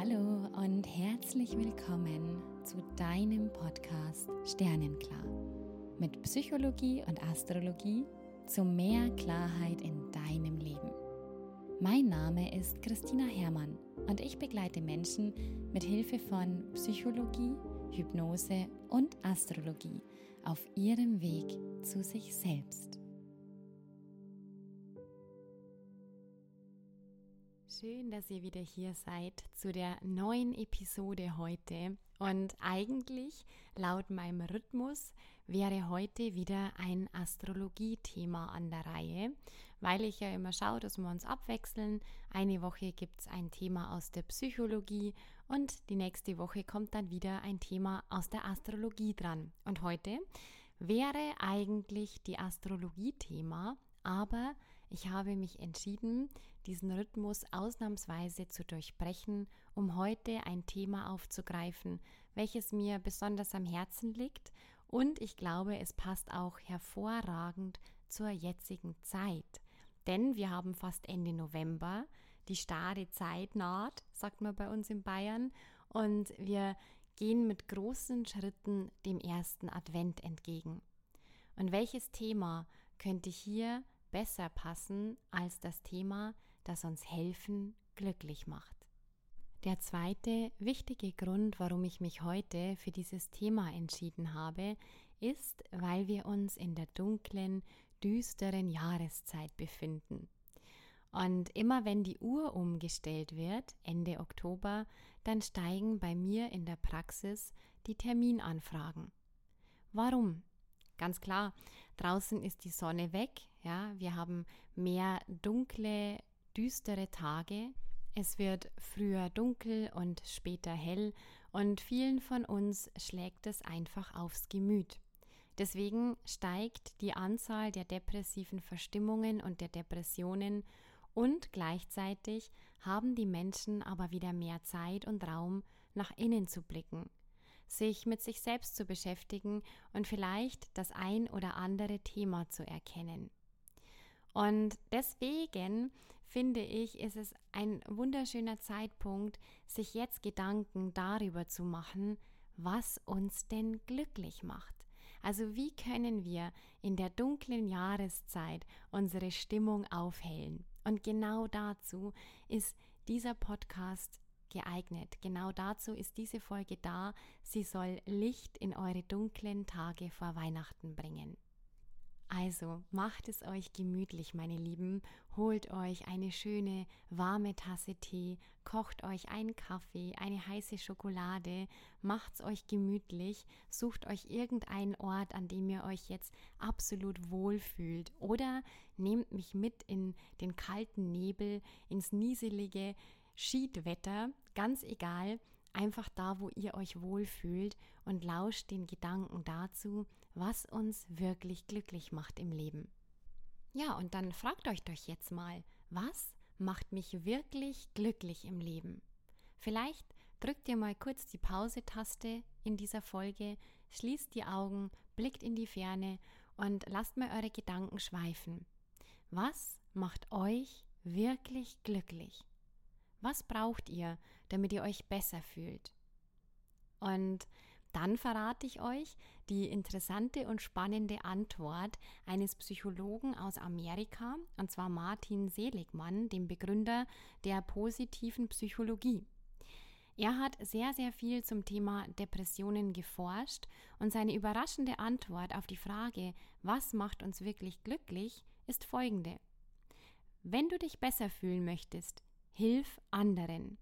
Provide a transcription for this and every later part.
Hallo und herzlich willkommen zu deinem Podcast Sternenklar mit Psychologie und Astrologie zu mehr Klarheit in deinem Leben. Mein Name ist Christina Herrmann und ich begleite Menschen mit Hilfe von Psychologie, Hypnose und Astrologie auf ihrem Weg zu sich selbst. Schön, dass ihr wieder hier seid zu der neuen Episode heute. Und eigentlich, laut meinem Rhythmus, wäre heute wieder ein Astrologie-Thema an der Reihe, weil ich ja immer schaue, dass wir uns abwechseln. Eine Woche gibt es ein Thema aus der Psychologie und die nächste Woche kommt dann wieder ein Thema aus der Astrologie dran. Und heute wäre eigentlich die Astrologie-Thema, aber ich habe mich entschieden, diesen Rhythmus ausnahmsweise zu durchbrechen, um heute ein Thema aufzugreifen, welches mir besonders am Herzen liegt und ich glaube, es passt auch hervorragend zur jetzigen Zeit. Denn wir haben fast Ende November, die starre Zeit naht, sagt man bei uns in Bayern, und wir gehen mit großen Schritten dem ersten Advent entgegen. Und welches Thema könnte hier besser passen als das Thema, das uns helfen, glücklich macht? Der zweite wichtige Grund, warum ich mich heute für dieses Thema entschieden habe, ist, weil wir uns in der dunklen, düsteren Jahreszeit befinden. Und immer wenn die Uhr umgestellt wird, Ende Oktober, dann steigen bei mir in der Praxis die Terminanfragen. Warum? Ganz klar, draußen ist die Sonne weg, ja, wir haben mehr dunkle, düstere Tage. Es wird früher dunkel und später hell und vielen von uns schlägt es einfach aufs Gemüt. Deswegen steigt die Anzahl der depressiven Verstimmungen und der Depressionen und gleichzeitig haben die Menschen aber wieder mehr Zeit und Raum, nach innen zu blicken, sich mit sich selbst zu beschäftigen und vielleicht das ein oder andere Thema zu erkennen. Und deswegen finde ich, ist es ein wunderschöner Zeitpunkt, sich jetzt Gedanken darüber zu machen, was uns denn glücklich macht. Also wie können wir in der dunklen Jahreszeit unsere Stimmung aufhellen? Und genau dazu ist dieser Podcast geeignet. Genau dazu ist diese Folge da. Sie soll Licht in eure dunklen Tage vor Weihnachten bringen. Also macht es euch gemütlich, meine Lieben, holt euch eine schöne warme Tasse Tee, kocht euch einen Kaffee, eine heiße Schokolade, macht's euch gemütlich, sucht euch irgendeinen Ort, an dem ihr euch jetzt absolut wohlfühlt oder nehmt mich mit in den kalten Nebel, ins nieselige Schiedwetter, ganz egal, einfach da, wo ihr euch wohlfühlt und lauscht den Gedanken dazu, was uns wirklich glücklich macht im Leben. Ja, und dann fragt euch doch jetzt mal, was macht mich wirklich glücklich im Leben? Vielleicht drückt ihr mal kurz die Pause-Taste in dieser Folge, schließt die Augen, blickt in die Ferne und lasst mal eure Gedanken schweifen. Was macht euch wirklich glücklich? Was braucht ihr, damit ihr euch besser fühlt? Und dann verrate ich euch die interessante und spannende Antwort eines Psychologen aus Amerika, und zwar Martin Seligman, dem Begründer der positiven Psychologie. Er hat sehr, sehr viel zum Thema Depressionen geforscht und seine überraschende Antwort auf die Frage, was macht uns wirklich glücklich, ist folgende: Wenn du dich besser fühlen möchtest, hilf anderen.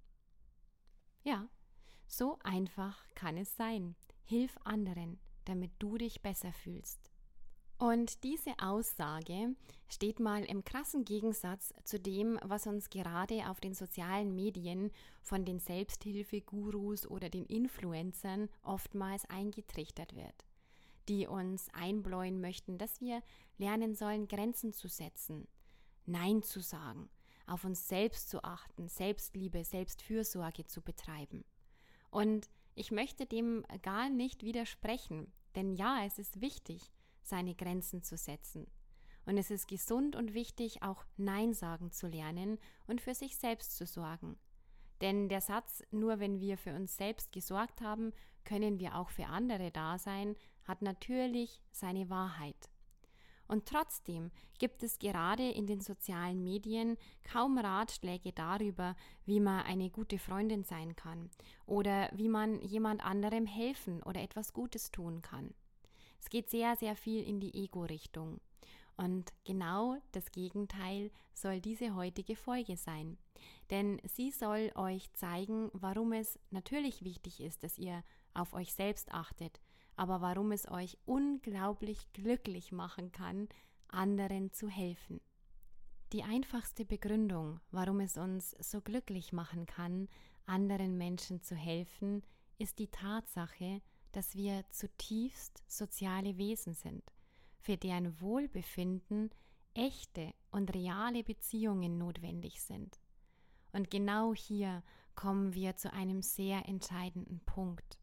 Ja, so einfach kann es sein. Hilf anderen, damit du dich besser fühlst. Und diese Aussage steht mal im krassen Gegensatz zu dem, was uns gerade auf den sozialen Medien von den Selbsthilfegurus oder den Influencern oftmals eingetrichtert wird, die uns einbläuen möchten, dass wir lernen sollen, Grenzen zu setzen, Nein zu sagen, auf uns selbst zu achten, Selbstliebe, Selbstfürsorge zu betreiben. Und ich möchte dem gar nicht widersprechen, denn ja, es ist wichtig, seine Grenzen zu setzen. Und es ist gesund und wichtig, auch Nein sagen zu lernen und für sich selbst zu sorgen. Denn der Satz, nur wenn wir für uns selbst gesorgt haben, können wir auch für andere da sein, hat natürlich seine Wahrheit. Und trotzdem gibt es gerade in den sozialen Medien kaum Ratschläge darüber, wie man eine gute Freundin sein kann oder wie man jemand anderem helfen oder etwas Gutes tun kann. Es geht sehr, sehr viel in die Ego-Richtung. Und genau das Gegenteil soll diese heutige Folge sein. Denn sie soll euch zeigen, warum es natürlich wichtig ist, dass ihr auf euch selbst achtet, aber warum es euch unglaublich glücklich machen kann, anderen zu helfen. Die einfachste Begründung, warum es uns so glücklich machen kann, anderen Menschen zu helfen, ist die Tatsache, dass wir zutiefst soziale Wesen sind, für deren Wohlbefinden echte und reale Beziehungen notwendig sind. Und genau hier kommen wir zu einem sehr entscheidenden Punkt.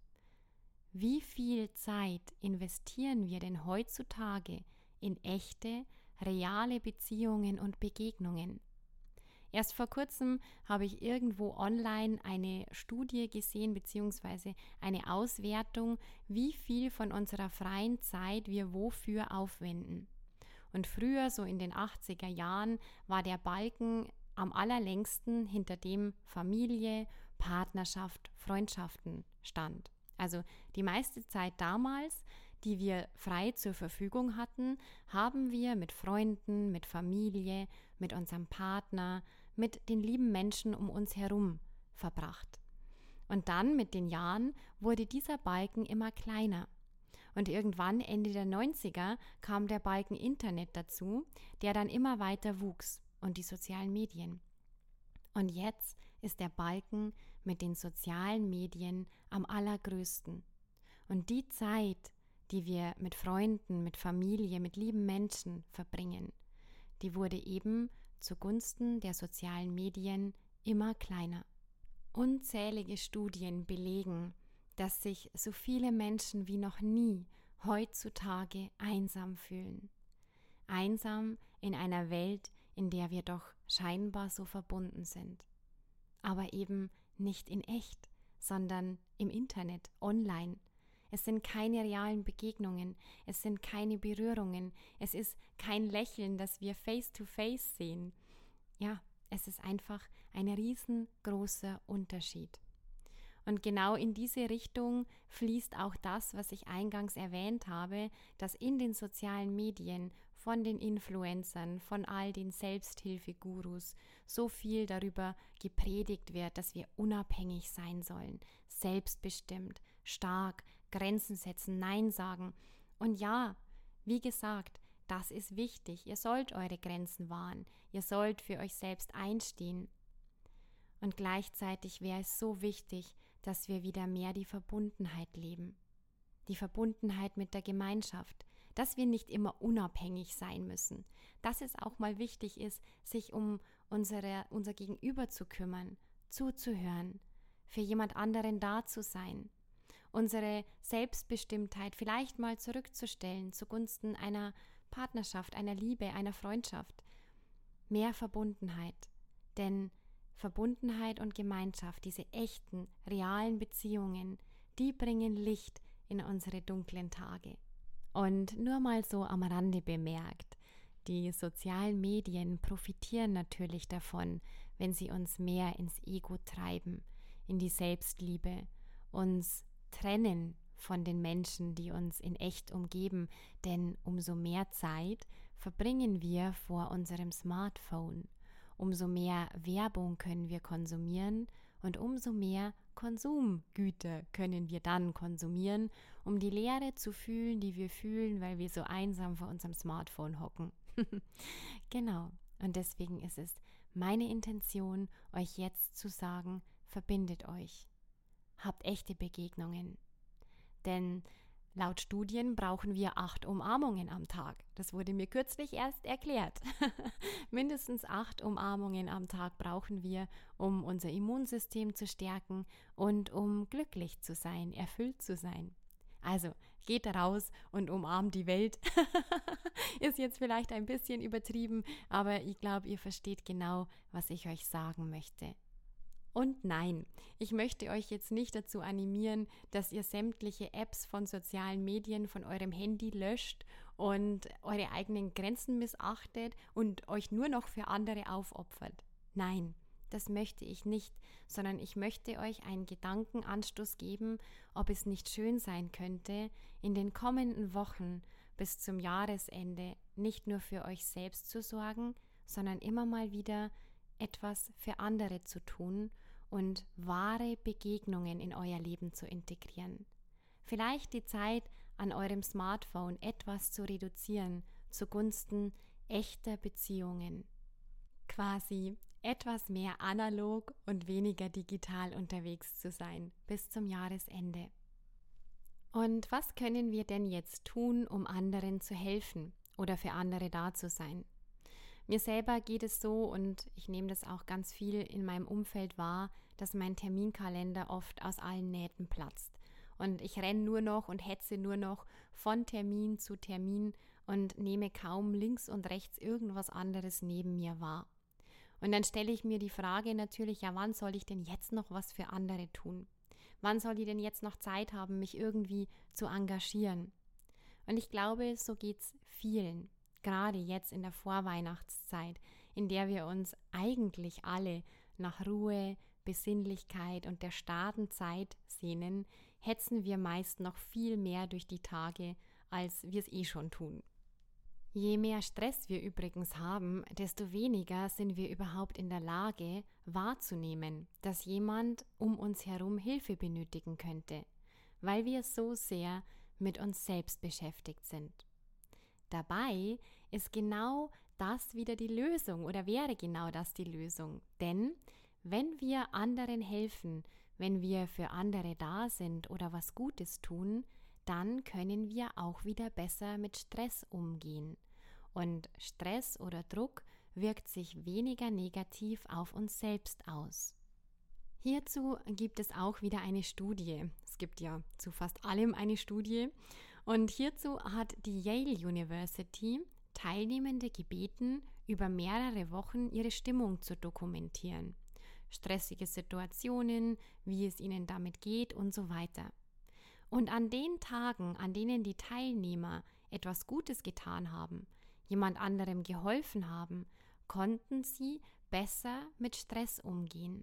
Wie viel Zeit investieren wir denn heutzutage in echte, reale Beziehungen und Begegnungen? Erst vor kurzem habe ich irgendwo online eine Studie gesehen bzw. eine Auswertung, wie viel von unserer freien Zeit wir wofür aufwenden. Und früher, so in den 80er Jahren, war der Balken am allerlängsten, hinter dem Familie, Partnerschaft, Freundschaften stand. Also die meiste Zeit damals, die wir frei zur Verfügung hatten, haben wir mit Freunden, mit Familie, mit unserem Partner, mit den lieben Menschen um uns herum verbracht. Und dann mit den Jahren wurde dieser Balken immer kleiner. Und irgendwann Ende der 90er kam der Balken Internet dazu, der dann immer weiter wuchs und die sozialen Medien. Und jetzt ist der Balken mit den sozialen Medien am allergrößten. Und die Zeit, die wir mit Freunden, mit Familie, mit lieben Menschen verbringen, die wurde eben zugunsten der sozialen Medien immer kleiner. Unzählige Studien belegen, dass sich so viele Menschen wie noch nie heutzutage einsam fühlen. Einsam in einer Welt, in der wir doch scheinbar so verbunden sind. Aber eben nicht in echt, sondern im Internet, online. Es sind keine realen Begegnungen, es sind keine Berührungen, es ist kein Lächeln, das wir face to face sehen. Ja, es ist einfach ein riesengroßer Unterschied. Und genau in diese Richtung fließt auch das, was ich eingangs erwähnt habe, dass in den sozialen Medien von den Influencern, von all den Selbsthilfegurus so viel darüber gepredigt wird, dass wir unabhängig sein sollen, selbstbestimmt, stark, Grenzen setzen, Nein sagen. Und ja, wie gesagt, das ist wichtig. Ihr sollt eure Grenzen wahren. Ihr sollt für euch selbst einstehen. Und gleichzeitig wäre es so wichtig, dass wir wieder mehr die Verbundenheit leben. Die Verbundenheit mit der Gemeinschaft. Dass wir nicht immer unabhängig sein müssen. Dass es auch mal wichtig ist, sich um unser Gegenüber zu kümmern, zuzuhören, für jemand anderen da zu sein. Unsere Selbstbestimmtheit vielleicht mal zurückzustellen zugunsten einer Partnerschaft, einer Liebe, einer Freundschaft. Mehr Verbundenheit. Denn Verbundenheit und Gemeinschaft, diese echten, realen Beziehungen, die bringen Licht in unsere dunklen Tage. Und nur mal so am Rande bemerkt, die sozialen Medien profitieren natürlich davon, wenn sie uns mehr ins Ego treiben, in die Selbstliebe, uns trennen von den Menschen, die uns in echt umgeben, denn umso mehr Zeit verbringen wir vor unserem Smartphone, umso mehr Werbung können wir konsumieren und umso mehr Konsumgüter können wir dann konsumieren, um die Leere zu fühlen, die wir fühlen, weil wir so einsam vor unserem Smartphone hocken. Genau, und deswegen ist es meine Intention, euch jetzt zu sagen, verbindet euch. Habt echte Begegnungen. Denn laut Studien brauchen wir 8 Umarmungen am Tag. Das wurde mir kürzlich erst erklärt. Mindestens 8 Umarmungen am Tag brauchen wir, um unser Immunsystem zu stärken und um glücklich zu sein, erfüllt zu sein. Also geht raus und umarmt die Welt. Ist jetzt vielleicht ein bisschen übertrieben, aber ich glaube, ihr versteht genau, was ich euch sagen möchte. Und nein, ich möchte euch jetzt nicht dazu animieren, dass ihr sämtliche Apps von sozialen Medien von eurem Handy löscht und eure eigenen Grenzen missachtet und euch nur noch für andere aufopfert. Nein, das möchte ich nicht, sondern ich möchte euch einen Gedankenanstoß geben, ob es nicht schön sein könnte, in den kommenden Wochen bis zum Jahresende nicht nur für euch selbst zu sorgen, sondern immer mal wieder etwas für andere zu tun und wahre Begegnungen in euer Leben zu integrieren. Vielleicht die Zeit an eurem Smartphone etwas zu reduzieren zugunsten echter Beziehungen. Quasi etwas mehr analog und weniger digital unterwegs zu sein bis zum Jahresende. Und was können wir denn jetzt tun, um anderen zu helfen oder für andere da zu sein? Mir selber geht es so, und ich nehme das auch ganz viel in meinem Umfeld wahr, dass mein Terminkalender oft aus allen Nähten platzt. Und ich renne nur noch und hetze nur noch von Termin zu Termin und nehme kaum links und rechts irgendwas anderes neben mir wahr. Und dann stelle ich mir die Frage natürlich, ja, wann soll ich denn jetzt noch was für andere tun? Wann soll ich denn jetzt noch Zeit haben, mich irgendwie zu engagieren? Und ich glaube, so geht es vielen, gerade jetzt in der Vorweihnachtszeit, in der wir uns eigentlich alle nach Ruhe, Besinnlichkeit und der Startenzeit sehnen, hetzen wir meist noch viel mehr durch die Tage, als wir es schon tun. Je mehr Stress wir übrigens haben, desto weniger sind wir überhaupt in der Lage, wahrzunehmen, dass jemand um uns herum Hilfe benötigen könnte, weil wir so sehr mit uns selbst beschäftigt sind. Dabei ist genau das wieder die Lösung oder wäre genau das die Lösung. Denn wenn wir anderen helfen, wenn wir für andere da sind oder was Gutes tun, dann können wir auch wieder besser mit Stress umgehen. Und Stress oder Druck wirkt sich weniger negativ auf uns selbst aus. Hierzu gibt es auch wieder eine Studie. Es gibt ja zu fast allem eine Studie. Und hierzu hat die Yale University Teilnehmende gebeten, über mehrere Wochen ihre Stimmung zu dokumentieren. Stressige Situationen, wie es ihnen damit geht und so weiter. Und an den Tagen, an denen die Teilnehmer etwas Gutes getan haben, jemand anderem geholfen haben, konnten sie besser mit Stress umgehen.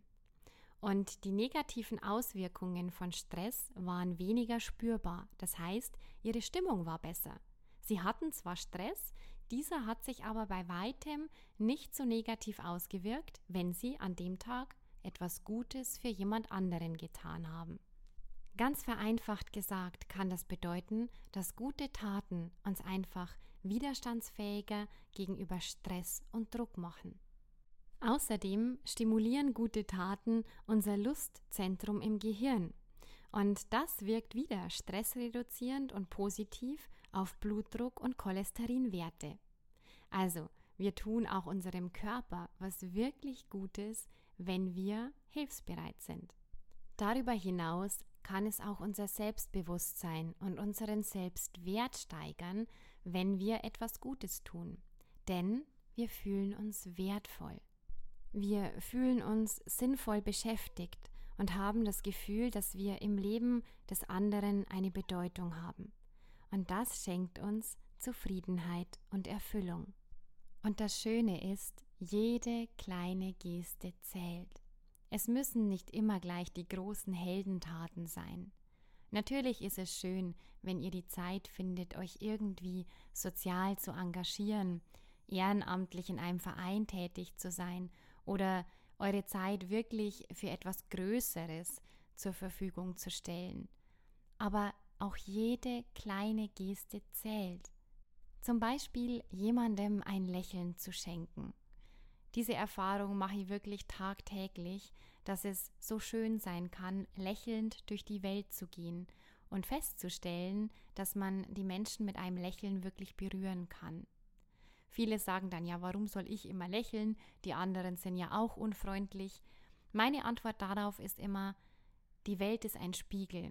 Und die negativen Auswirkungen von Stress waren weniger spürbar. Das heißt, ihre Stimmung war besser. Sie hatten zwar Stress, dieser hat sich aber bei weitem nicht so negativ ausgewirkt, wenn sie an dem Tag etwas Gutes für jemand anderen getan haben. Ganz vereinfacht gesagt kann das bedeuten, dass gute Taten uns einfach widerstandsfähiger gegenüber Stress und Druck machen. Außerdem stimulieren gute Taten unser Lustzentrum im Gehirn. Und das wirkt wieder stressreduzierend und positiv auf Blutdruck und Cholesterinwerte. Also, wir tun auch unserem Körper was wirklich Gutes, wenn wir hilfsbereit sind. Darüber hinaus kann es auch unser Selbstbewusstsein und unseren Selbstwert steigern, wenn wir etwas Gutes tun. Denn wir fühlen uns wertvoll. Wir fühlen uns sinnvoll beschäftigt und haben das Gefühl, dass wir im Leben des anderen eine Bedeutung haben. Und das schenkt uns Zufriedenheit und Erfüllung. Und das Schöne ist, jede kleine Geste zählt. Es müssen nicht immer gleich die großen Heldentaten sein. Natürlich ist es schön, wenn ihr die Zeit findet, euch irgendwie sozial zu engagieren, ehrenamtlich in einem Verein tätig zu sein oder eure Zeit wirklich für etwas Größeres zur Verfügung zu stellen. Aber auch jede kleine Geste zählt. Zum Beispiel jemandem ein Lächeln zu schenken. Diese Erfahrung mache ich wirklich tagtäglich, dass es so schön sein kann, lächelnd durch die Welt zu gehen und festzustellen, dass man die Menschen mit einem Lächeln wirklich berühren kann. Viele sagen dann, ja, warum soll ich immer lächeln? Die anderen sind ja auch unfreundlich. Meine Antwort darauf ist immer, die Welt ist ein Spiegel.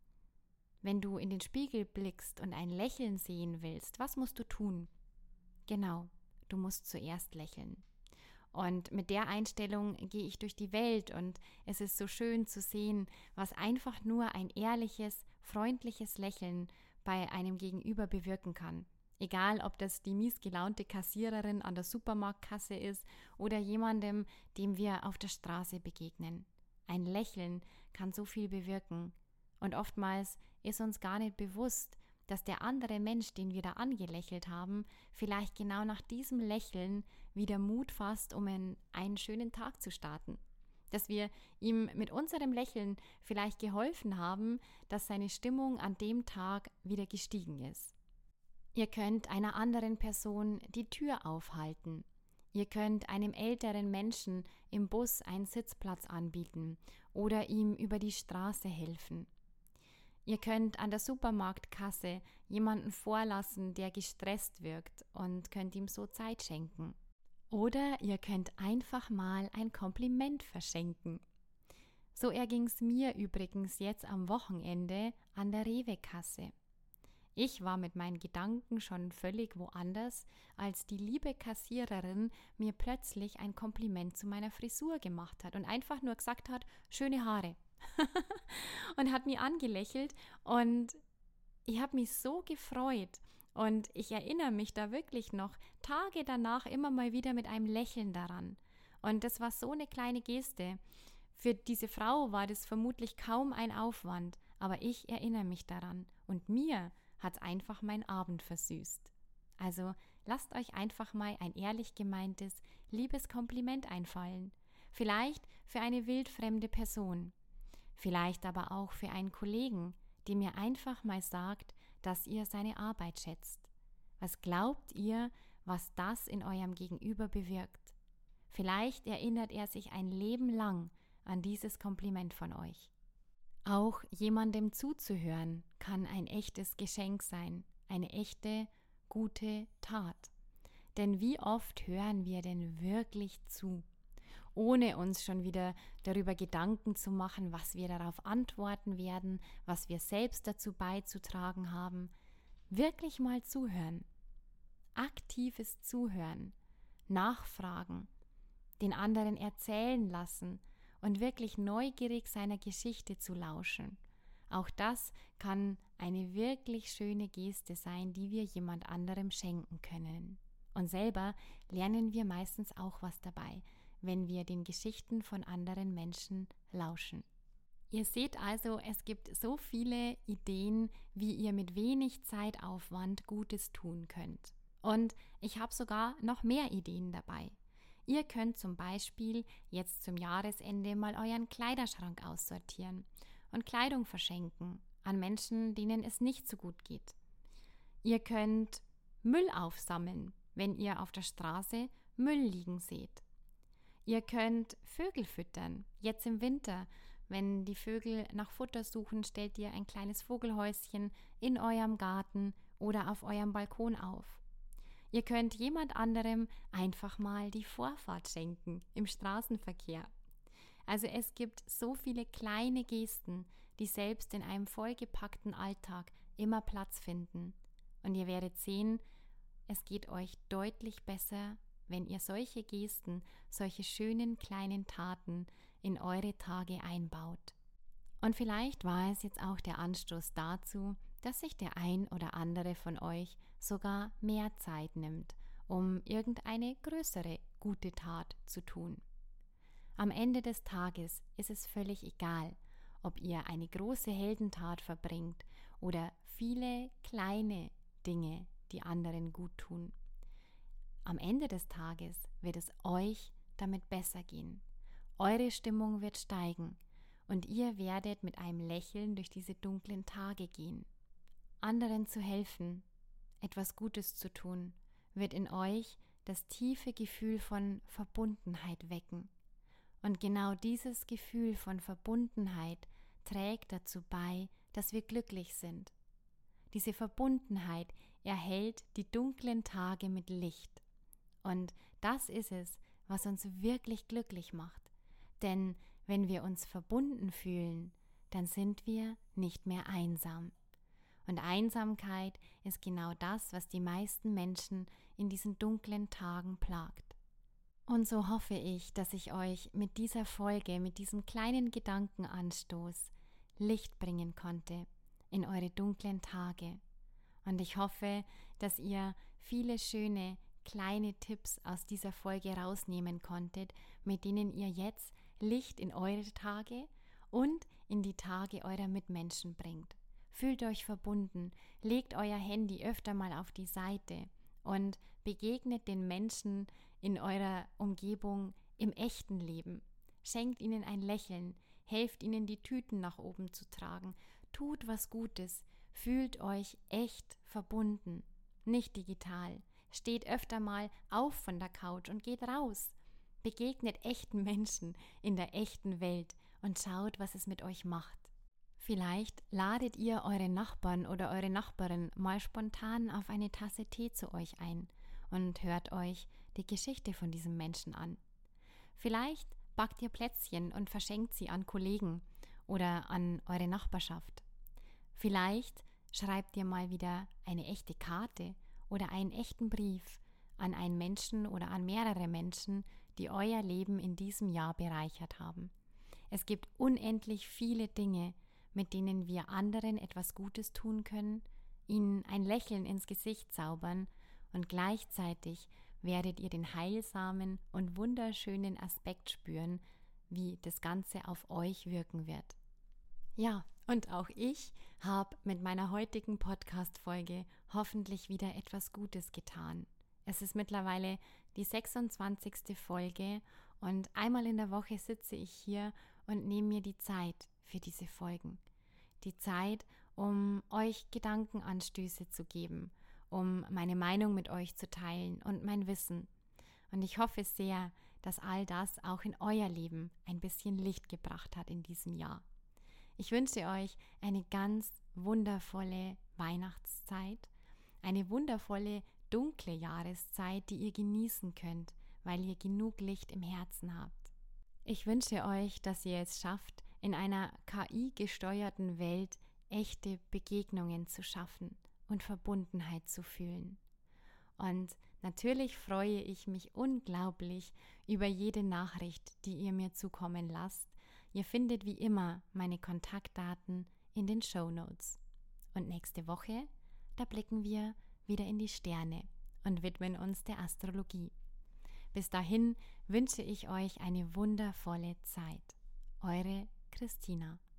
Wenn du in den Spiegel blickst und ein Lächeln sehen willst, was musst du tun? Genau, du musst zuerst lächeln. Und mit der Einstellung gehe ich durch die Welt und es ist so schön zu sehen, was einfach nur ein ehrliches, freundliches Lächeln bei einem Gegenüber bewirken kann. Egal, ob das die miesgelaunte Kassiererin an der Supermarktkasse ist oder jemandem, dem wir auf der Straße begegnen. Ein Lächeln kann so viel bewirken. Und oftmals ist uns gar nicht bewusst, dass der andere Mensch, den wir da angelächelt haben, vielleicht genau nach diesem Lächeln wieder Mut fasst, um in einen schönen Tag zu starten. Dass wir ihm mit unserem Lächeln vielleicht geholfen haben, dass seine Stimmung an dem Tag wieder gestiegen ist. Ihr könnt einer anderen Person die Tür aufhalten. Ihr könnt einem älteren Menschen im Bus einen Sitzplatz anbieten oder ihm über die Straße helfen. Ihr könnt an der Supermarktkasse jemanden vorlassen, der gestresst wirkt und könnt ihm so Zeit schenken. Oder ihr könnt einfach mal ein Kompliment verschenken. So erging es mir übrigens jetzt am Wochenende an der Rewe-Kasse. Ich war mit meinen Gedanken schon völlig woanders, als die liebe Kassiererin mir plötzlich ein Kompliment zu meiner Frisur gemacht hat und einfach nur gesagt hat, schöne Haare. Und hat mich angelächelt und ich habe mich so gefreut und ich erinnere mich da wirklich noch Tage danach immer mal wieder mit einem Lächeln daran. Und das war so eine kleine Geste. Für diese Frau war das vermutlich kaum ein Aufwand, aber ich erinnere mich daran und mir hat es einfach meinen Abend versüßt. Also lasst euch einfach mal ein ehrlich gemeintes, liebes Kompliment einfallen. Vielleicht für eine wildfremde Person. Vielleicht aber auch für einen Kollegen, der mir einfach mal sagt, dass ihr seine Arbeit schätzt. Was glaubt ihr, was das in eurem Gegenüber bewirkt? Vielleicht erinnert er sich ein Leben lang an dieses Kompliment von euch. Auch jemandem zuzuhören kann ein echtes Geschenk sein, eine echte, gute Tat. Denn wie oft hören wir denn wirklich zu? Ohne uns schon wieder darüber Gedanken zu machen, was wir darauf antworten werden, was wir selbst dazu beizutragen haben. Wirklich mal zuhören. Aktives Zuhören. Nachfragen. Den anderen erzählen lassen und wirklich neugierig seiner Geschichte zu lauschen. Auch das kann eine wirklich schöne Geste sein, die wir jemand anderem schenken können. Und selber lernen wir meistens auch was dabei, wenn wir den Geschichten von anderen Menschen lauschen. Ihr seht also, es gibt so viele Ideen, wie ihr mit wenig Zeitaufwand Gutes tun könnt. Und ich habe sogar noch mehr Ideen dabei. Ihr könnt zum Beispiel jetzt zum Jahresende mal euren Kleiderschrank aussortieren und Kleidung verschenken an Menschen, denen es nicht so gut geht. Ihr könnt Müll aufsammeln, wenn ihr auf der Straße Müll liegen seht. Ihr könnt Vögel füttern. Jetzt im Winter, wenn die Vögel nach Futter suchen, stellt ihr ein kleines Vogelhäuschen in eurem Garten oder auf eurem Balkon auf. Ihr könnt jemand anderem einfach mal die Vorfahrt schenken im Straßenverkehr. Also es gibt so viele kleine Gesten, die selbst in einem vollgepackten Alltag immer Platz finden. Und ihr werdet sehen, es geht euch deutlich besser, wenn ihr solche Gesten, solche schönen kleinen Taten in eure Tage einbaut. Und vielleicht war es jetzt auch der Anstoß dazu, dass sich der ein oder andere von euch sogar mehr Zeit nimmt, um irgendeine größere gute Tat zu tun. Am Ende des Tages ist es völlig egal, ob ihr eine große Heldentat verbringt oder viele kleine Dinge, die anderen gut tun. Am Ende des Tages wird es euch damit besser gehen. Eure Stimmung wird steigen und ihr werdet mit einem Lächeln durch diese dunklen Tage gehen. Anderen zu helfen, etwas Gutes zu tun, wird in euch das tiefe Gefühl von Verbundenheit wecken. Und genau dieses Gefühl von Verbundenheit trägt dazu bei, dass wir glücklich sind. Diese Verbundenheit erhellt die dunklen Tage mit Licht. Und das ist es, was uns wirklich glücklich macht. Denn wenn wir uns verbunden fühlen, dann sind wir nicht mehr einsam. Und Einsamkeit ist genau das, was die meisten Menschen in diesen dunklen Tagen plagt. Und so hoffe ich, dass ich euch mit dieser Folge, mit diesem kleinen Gedankenanstoß Licht bringen konnte in eure dunklen Tage. Und ich hoffe, dass ihr viele schöne kleine Tipps aus dieser Folge rausnehmen konntet, mit denen ihr jetzt Licht in eure Tage und in die Tage eurer Mitmenschen bringt. Fühlt euch verbunden, legt euer Handy öfter mal auf die Seite und begegnet den Menschen in eurer Umgebung im echten Leben. Schenkt ihnen ein Lächeln, helft ihnen die Tüten nach oben zu tragen, tut was Gutes, fühlt euch echt verbunden, nicht digital. Steht öfter mal auf von der Couch und geht raus. Begegnet echten Menschen in der echten Welt und schaut, was es mit euch macht. Vielleicht ladet ihr eure Nachbarn oder eure Nachbarin mal spontan auf eine Tasse Tee zu euch ein und hört euch die Geschichte von diesem Menschen an. Vielleicht backt ihr Plätzchen und verschenkt sie an Kollegen oder an eure Nachbarschaft. Vielleicht schreibt ihr mal wieder eine echte Karte oder einen echten Brief an einen Menschen oder an mehrere Menschen, die euer Leben in diesem Jahr bereichert haben. Es gibt unendlich viele Dinge, mit denen wir anderen etwas Gutes tun können, ihnen ein Lächeln ins Gesicht zaubern und gleichzeitig werdet ihr den heilsamen und wunderschönen Aspekt spüren, wie das Ganze auf euch wirken wird. Ja, und auch ich habe mit meiner heutigen Podcast-Folge hoffentlich wieder etwas Gutes getan. Es ist mittlerweile die 26. Folge und einmal in der Woche sitze ich hier und nehme mir die Zeit für diese Folgen. Die Zeit, um euch Gedankenanstöße zu geben, um meine Meinung mit euch zu teilen und mein Wissen. Und ich hoffe sehr, dass all das auch in euer Leben ein bisschen Licht gebracht hat in diesem Jahr. Ich wünsche euch eine ganz wundervolle Weihnachtszeit, eine wundervolle dunkle Jahreszeit, die ihr genießen könnt, weil ihr genug Licht im Herzen habt. Ich wünsche euch, dass ihr es schafft, in einer KI-gesteuerten Welt echte Begegnungen zu schaffen und Verbundenheit zu fühlen. Und natürlich freue ich mich unglaublich über jede Nachricht, die ihr mir zukommen lasst. Ihr findet wie immer meine Kontaktdaten in den Shownotes. Und nächste Woche, da blicken wir wieder in die Sterne und widmen uns der Astrologie. Bis dahin wünsche ich euch eine wundervolle Zeit. Eure Christina.